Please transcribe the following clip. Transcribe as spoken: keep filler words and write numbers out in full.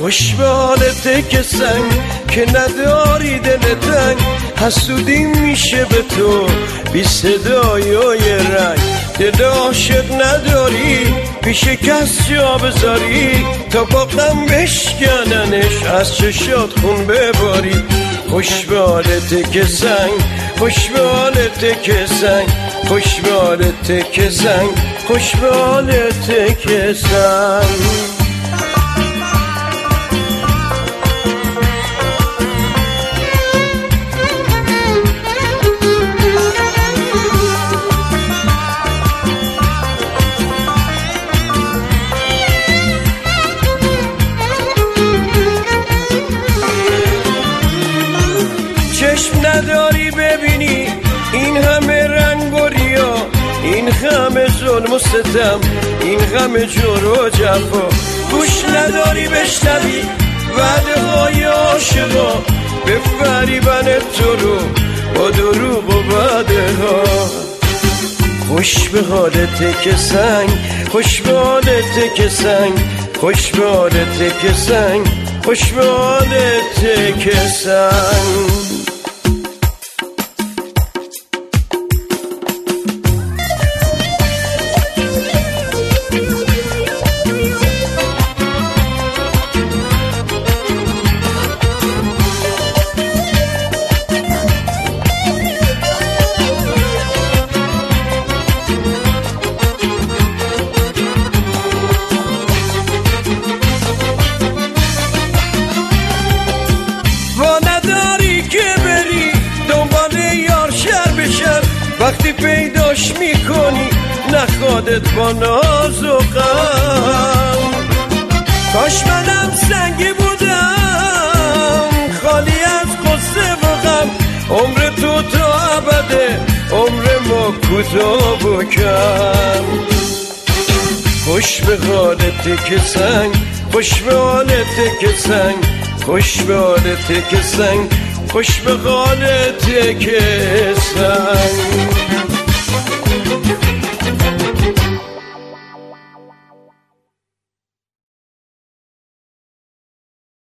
خوش به حالته که سنگ که نداری دل تنگ، حسودی میشه به تو بی صدای رنگ. دل عاشق نداری پیش کس جا بذاری، تا با غم بشکننش از چشات خون بباری. خوش به حالته که سنگ، خوش به حالته که سنگ، خوش به حالته که سنگ، خوش به حالته که سنگ. چشم نداری ببینی این همه رنگ و ریا، این همه ظلم و ستم، این همه جور و جفا. گوش نداری بشنوی وعده های عاشقا، به فریبن تو رو با دروغ و وعده ها. خوش به حالته که سنگ، خوش به حالته که سنگ، خوش به حالته که سنگ، خوش به حالته که سنگ. وقتی پیداش میکنی نخوادت با ناز و غم، کاش منم سنگی بودم خالی از غصه و غم. عمر تو تا ابده، عمر ما کوتاه و کم. خوش به حالته که سنگ، خوش به حالته که سنگ، خوش به حالته که سنگ، خوش به حالته که سنگ.